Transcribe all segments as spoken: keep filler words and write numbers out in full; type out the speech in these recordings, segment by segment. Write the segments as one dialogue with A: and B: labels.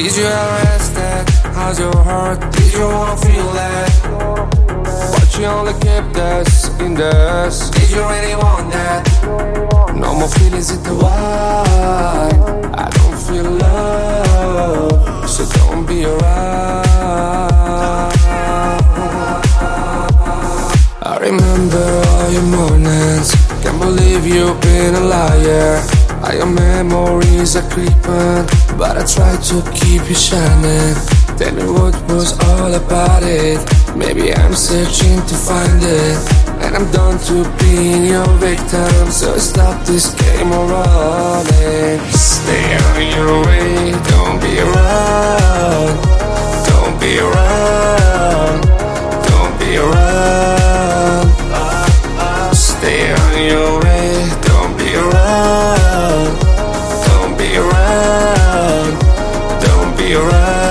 A: Did you ever ask that? How's your heart? Did you wanna feel that? But you only kept us in the us. Did you really want that? No more feelings in the wild. I don't feel love, so don't be around. I remember all your mornings. Can't believe you've been a liar. All your memories are creeping, but I try to keep you shining. Tell me what was all about it. Maybe I'm searching to find it, and I'm done to being your victim. So stop this game of running. Stay on your way, don't be around. Don't be around. Don't be around. Stay on your way, don't be around. Don't be around. Don't be around.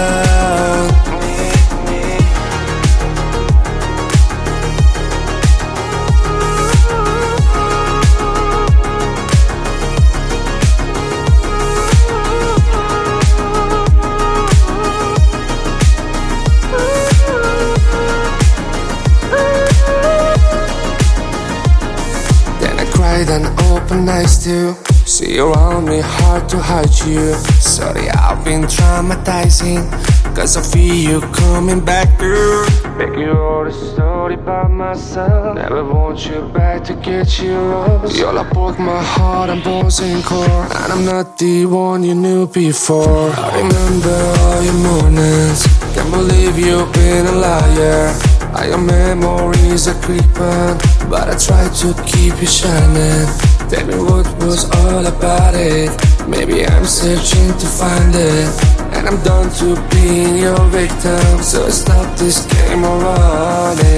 A: And open eyes to see around me, hard to hide you. Sorry, I've been traumatizing, cause I feel you coming back through. Make you all the story by myself. Never want you back to get you rose. You'll I broke my heart and bones and core, and I'm not the one you knew before. I remember all your mornings. Can't believe you've been a liar. All your memories are creeping, but I try to keep you shining. Tell me what was all about it. Maybe I'm searching to find it, and I'm done to being your victim. So stop this game of running.